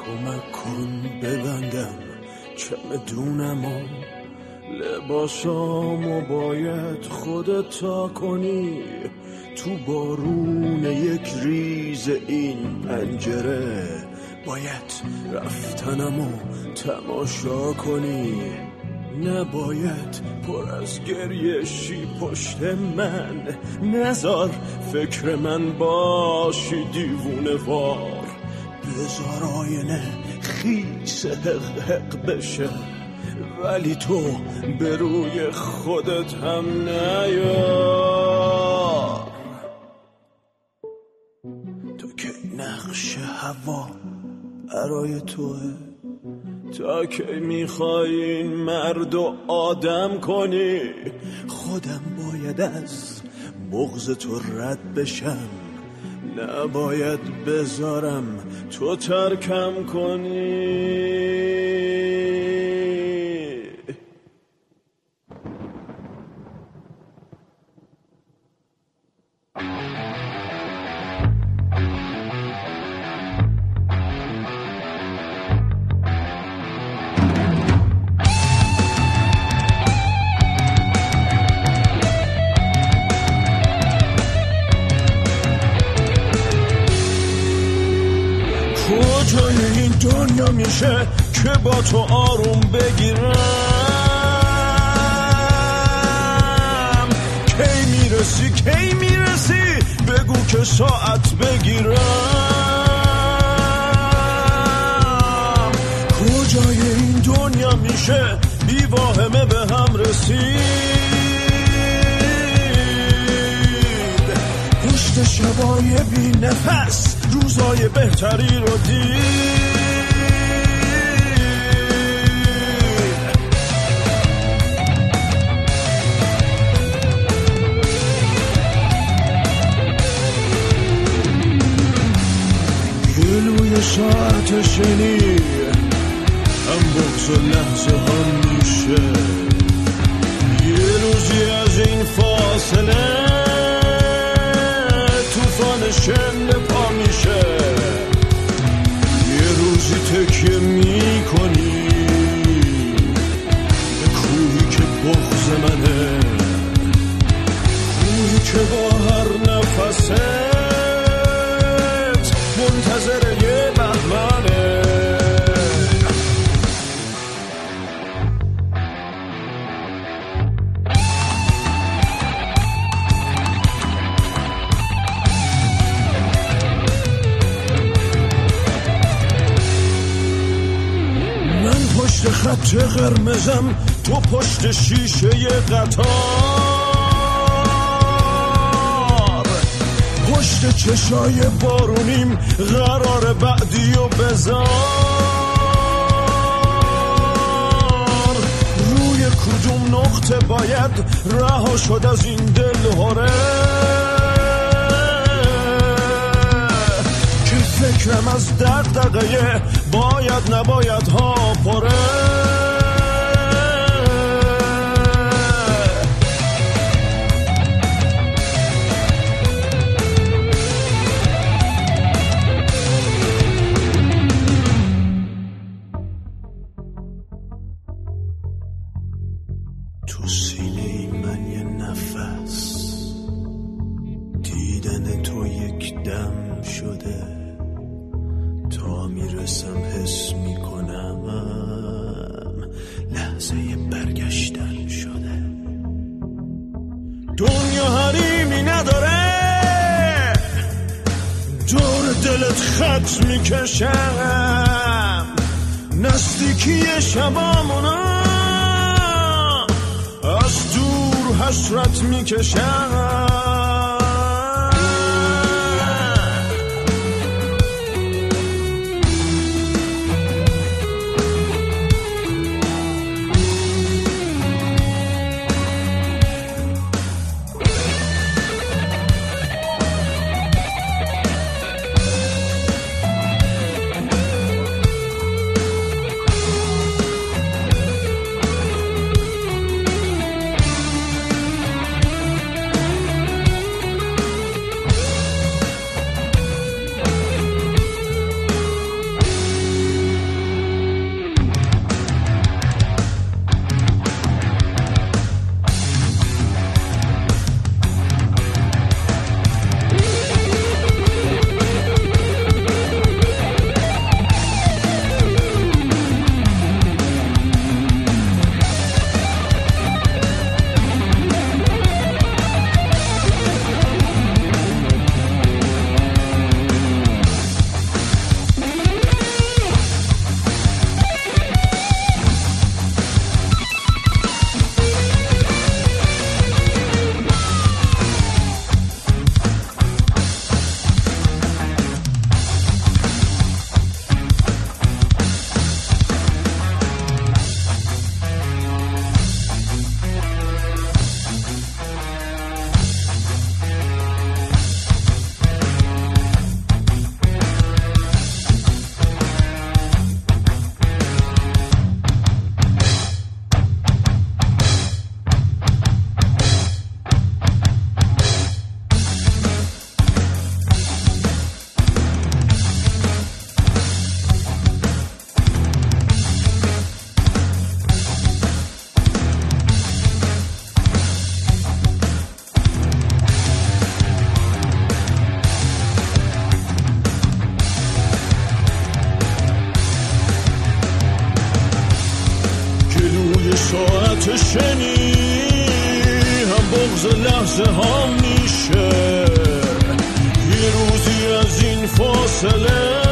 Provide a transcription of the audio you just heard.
کمک کن ببندم چمدونمو، لباسامو باید خودت تا کنی، تو بارون یک ریز این پنجره باید رفتنمو تماشا کنی، نباید پر از گریه شی پشت من، نذار فکر من باشی دیوونه وار، بذار آینه خیس حق حق بشه ولی تو به روی خودت هم نیار. تو که نقش هوا برای توه، تا که میخوای این مرد و آدم کنی، خودم باید از بغض تو رد بشم، نباید بذارم تو ترکم کنی. کجای این دنیا میشه که با تو آروم بگیرم؟ کی میرسی بگو که ساعت بگیرم. کجای این دنیا میشه بی واهمه به هم رسید، پشت شبای بی نفس روزای بهتری رو دید. گلوی ساعت شنی هم بغض و لحظه هم میشه، یه روزی از این فاصله طوفان شن پا میشه، یه روزی تکیه میکنی به کوهی که بغض منه، کوهی که با هر نفست منتظر یه بهمنه. پشت خط قرمزم تو پشت شیشه قطار، پشت چشای بارونیم قرار بعدی و بذار، روی کدوم نقطه باید رها شد از این دلهره که فکرم از دغدغه باید نباید ها پره. تو سینه من یه نفس، دیدن تو یک دم شده، تا میرسم حس میکنم لحظه برگشتن شده. دنیا حریمی نداره دور دلت خط میکشم، نزدیکی شبامونا از دور حسرت میکشم. تو شنی هم بغض لحظه ها میشه یه روزی از این فاصله